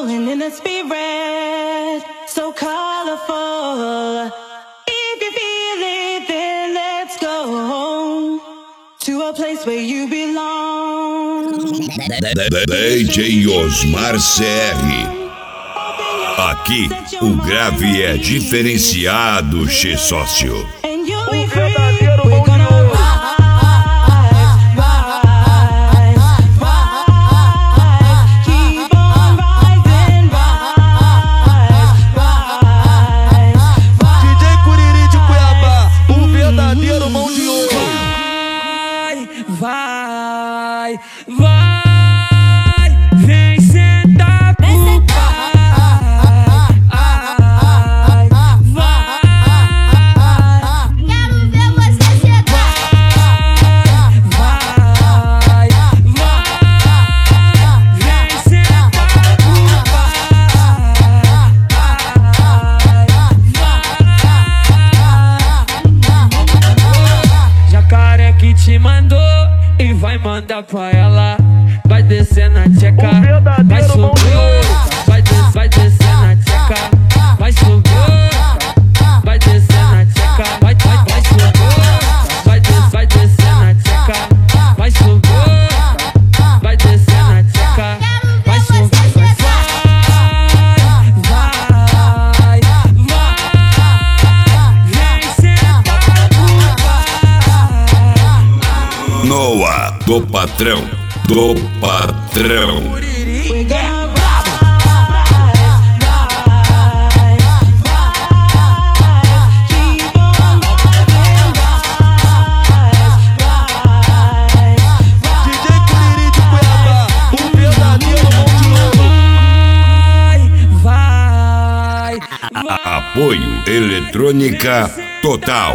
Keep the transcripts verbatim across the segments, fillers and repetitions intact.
rolling in a spirit so colorful. If you feel it, then let's go to a place where you belong. D J Osmar C R. Aqui o grave é diferenciado, che sócio. O verdadeiro bom de ouro. D J Curiri de Cuiabá, o verdadeiro bom de ouro. Vai, vai, vai, vem sentar pro que te mandou e vai mandar pra ela. Vai descer na tcheca, vai subir, vai descer, vai descer na tcheca, vai subir, vai descer na tcheca, vai, vai, vai subir, vai descer, vai descer na tcheca, vai subir, vai descer na tcheca, vai subir, vai, vai, vai, vem sentar Noah, do patrão, do patrão. Apoio Eletrônica Total.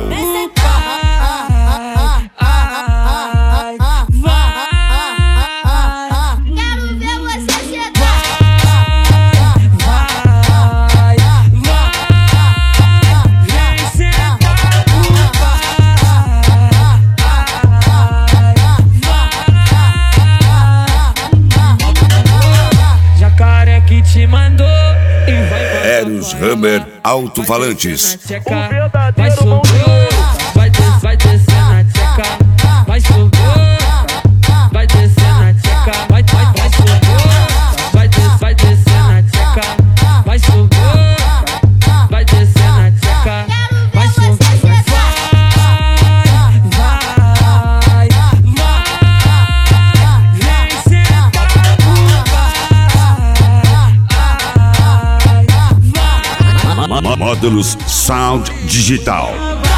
Que te mandou e vai Eros Hammer Alto-Falantes. Vai subir, vai descer, vai descer na tcheca, vai subir, vai descer na tcheca, vai, vai, vai subir, vai descer, vai descer na tcheca, vai subir, vai descer na tcheca, vai subir, vai, vai, vai, vem sentar Módulos Sound Digital.